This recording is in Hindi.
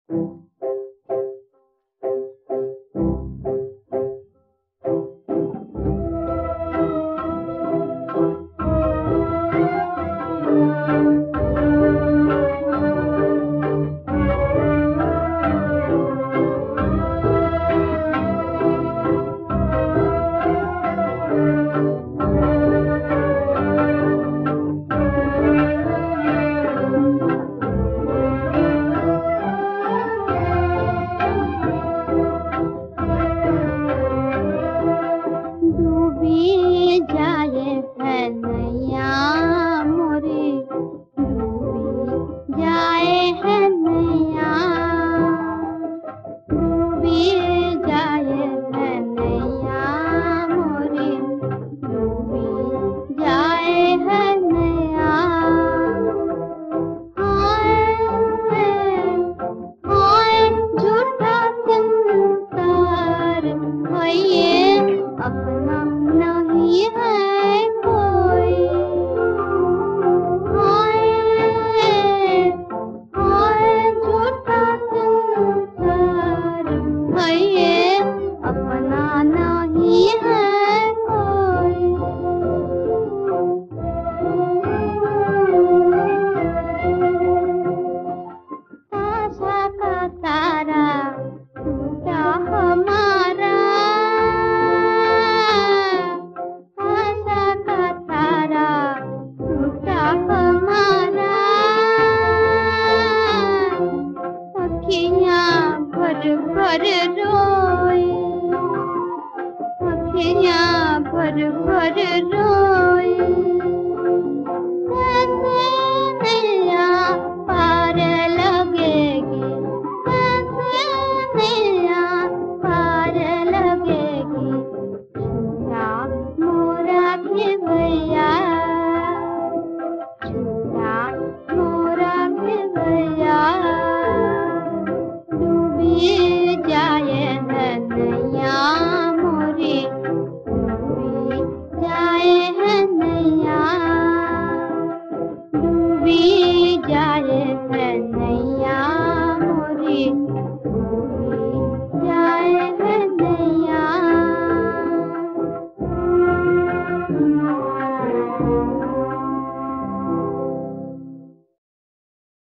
जाए है नैया मोरे, डूबी जाए है नैया, डूबी जाए है नैया मोरे, डूबी जाए है नैया। हाय झूठा संसार है ये, अपना नहीं है कोई। हाय झूठा संसार है ये, अपना नहीं है कोई। आशा का तारा टूटा हमारा, आशा का तारा टूटा हमारा, अखियाँ भर भर रोई, अखियाँ भर भर रोई।